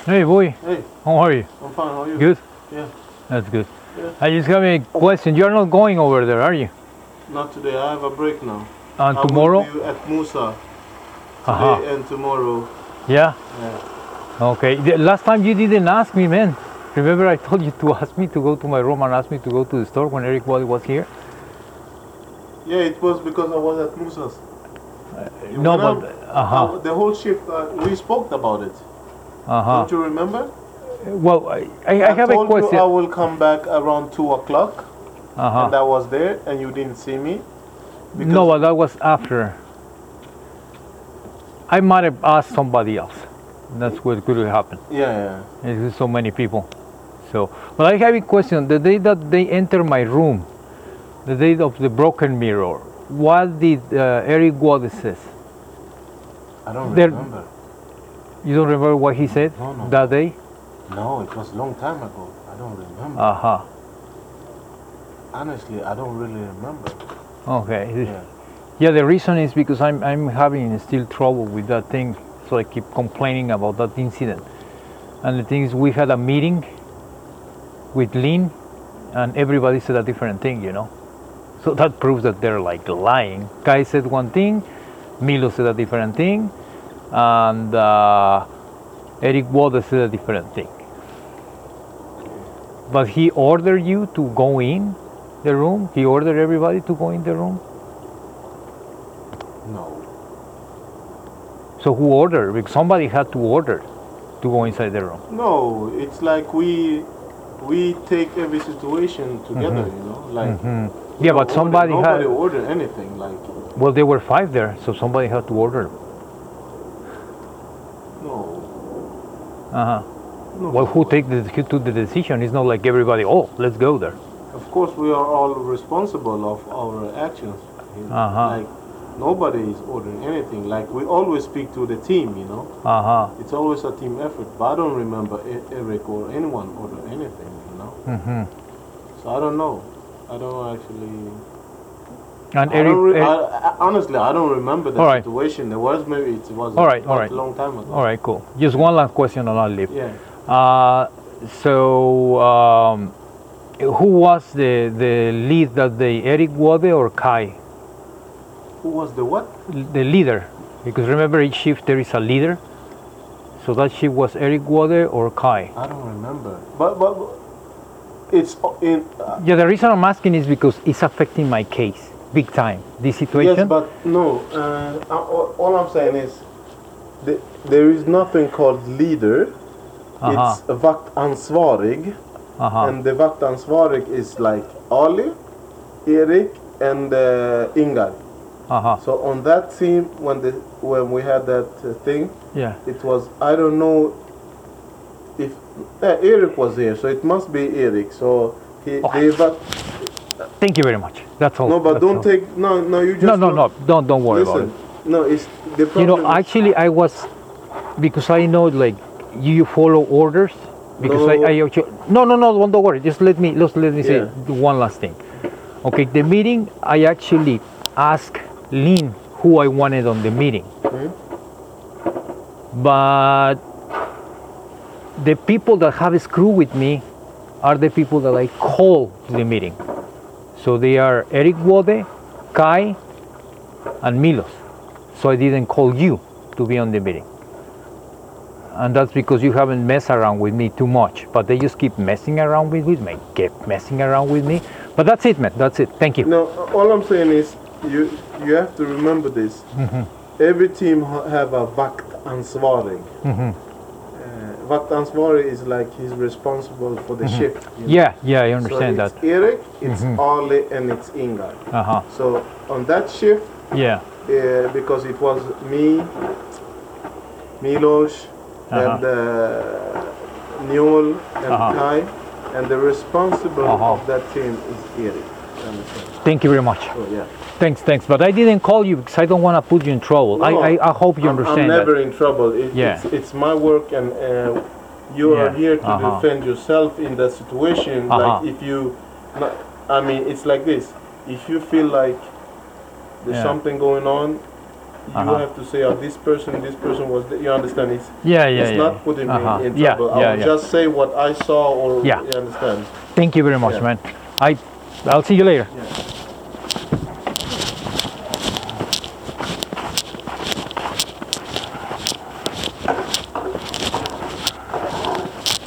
Hey boy, Hey, how are you? I'm fine. How are you? Good? Yeah. That's good. Yeah. I just have a question. You're not going over there, are you? Not today. I have a break now. And I tomorrow? will be at Musa today Aha. and tomorrow. Yeah? Yeah. Okay. The last time you didn't ask me, man. Remember I told you to ask me to go to my room and ask me to go to the store when Eric Wally was here? Yeah, it was because I was at Musa's. No, When but... the whole shift, we spoke about it. Don't you remember? Well, I have a told question. you I will come back around 2 o'clock, and I was there, and you didn't see me. No, but that was after. I might have asked somebody else. That's what could have happened. Yeah. There's so many people. So, but I have a question. The day that they enter my room, the day of the broken mirror, what did Eric Wade says? I don't remember. You don't remember what he said that day? No, it was a long time ago. I don't remember. Honestly, I don't really remember. Okay. Yeah, the reason is because I'm having still trouble with that thing, so I keep complaining about that incident. And the thing is, we had a meeting with Lynn, and everybody said a different thing, you know. So that proves that they're like lying. Kai said one thing, Milo said a different thing, and Eric Wade said a different thing. But he ordered you to go in the room? He ordered everybody to go in the room? No. So who ordered? Because somebody had to order to go inside the room. No, it's like we take every situation together, you know. Like yeah, but nobody ordered anything. Like well, there were 5 there, so somebody had to order. No. No. Well, who took the decision? It's not like everybody. Oh, let's go there. Of course, we are all responsible of our actions. You know? Like nobody is ordering anything. Like we always speak to the team, you know. It's always a team effort. But I don't remember Eric or anyone order anything, you know. So I don't know. I don't actually. And Eric, honestly, I don't remember the situation. There was maybe it was a long time ago. All right, cool. Just one last question and I'll leave. Yeah. Who was the lead that day, Eric Wade or Kai? Who was the what? The leader. Because remember, each shift there is a leader. So that shift was Eric Wade or Kai? I don't remember. But it's in. Yeah, the reason I'm asking is because it's affecting my case big time. This situation. Yes, but no. All I'm saying is, there is nothing called leader. It's vaktansvarig, and the vaktansvarig is like Ali, Eric, and Ingar. So on that team, when we had that thing, it was, I don't know if Eric was here, so it must be Eric. So thank you very much. That's all. No, but don't take you just don't worry about it. No, it's the problem. You know, actually, I was, because I know like you follow orders. Because no, don't worry. Just let me say one last thing. Okay, the meeting, I actually asked Lynn who I wanted on the meeting, but the people that have a screw with me are the people that I call to the meeting. So they are Eric Wade, Kai, and Milos. So I didn't call you to be on the meeting. And that's because you haven't messed around with me too much. But they just keep messing around with me, kept messing around with me. But that's it, man. That's it. Thank you. No, all I'm saying is you have to remember this. Every team have a vaktansvarig. Vaktansvarig is like he's responsible for the shift. Yeah, I understand so that. Eric, it's Ali, and it's Ingar. So on that shift, because it was me, Milos, and Newell and Kai, and the responsible of that team is Eric. Thank you very much. So, Thanks. But I didn't call you because I don't want to put you in trouble. No, I hope you understand that. I'm never in trouble. It's my work, and you are here to defend yourself in that situation. Like if you, I mean, it's like this. If you feel like there's something going on, you have to say, oh, this person was. You understand? It's not putting me in trouble. I will just say what I saw, or you understand. Thank you very much, man. I'll see you later. Yeah.